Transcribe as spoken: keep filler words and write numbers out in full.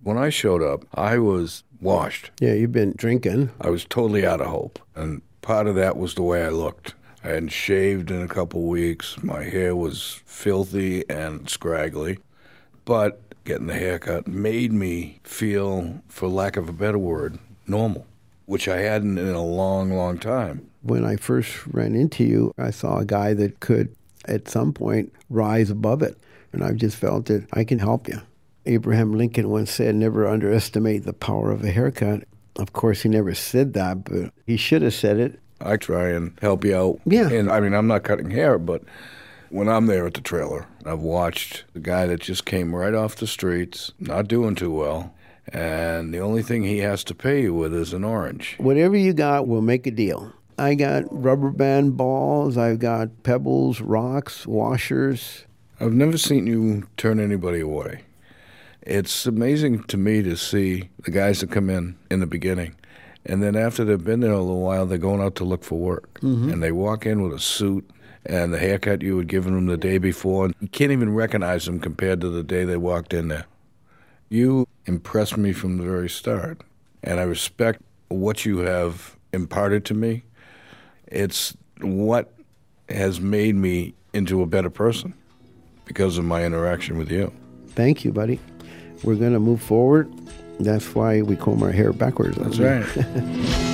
When I showed up, I was washed. Yeah, you've been drinking. I was totally out of hope. And part of that was the way I looked. I hadn't shaved in a couple weeks. My hair was filthy and scraggly. But getting the haircut made me feel, for lack of a better word, normal, which I hadn't in a long, long time. When I first ran into you, I saw a guy that could, at some point, rise above it. And I just felt that I can help you. Abraham Lincoln once said, never underestimate the power of a haircut. Of course, he never said that, but he should have said it. I try and help you out. Yeah. And I mean, I'm not cutting hair, but when I'm there at the trailer, I've watched the guy that just came right off the streets, not doing too well, and the only thing he has to pay you with is an orange. Whatever you got, we'll make a deal. I got rubber band balls, I've got pebbles, rocks, washers. I've never seen you turn anybody away. It's amazing to me to see the guys that come in in the beginning, and then after they've been there a little while, they're going out to look for work. Mm-hmm. And they walk in with a suit and the haircut you had given them the day before. You can't even recognize them compared to the day they walked in there. You impressed me from the very start, and I respect what you have imparted to me. It's what has made me into a better person because of my interaction with you. Thank you, buddy. We're going to move forward. That's why we comb our hair backwards. That's right.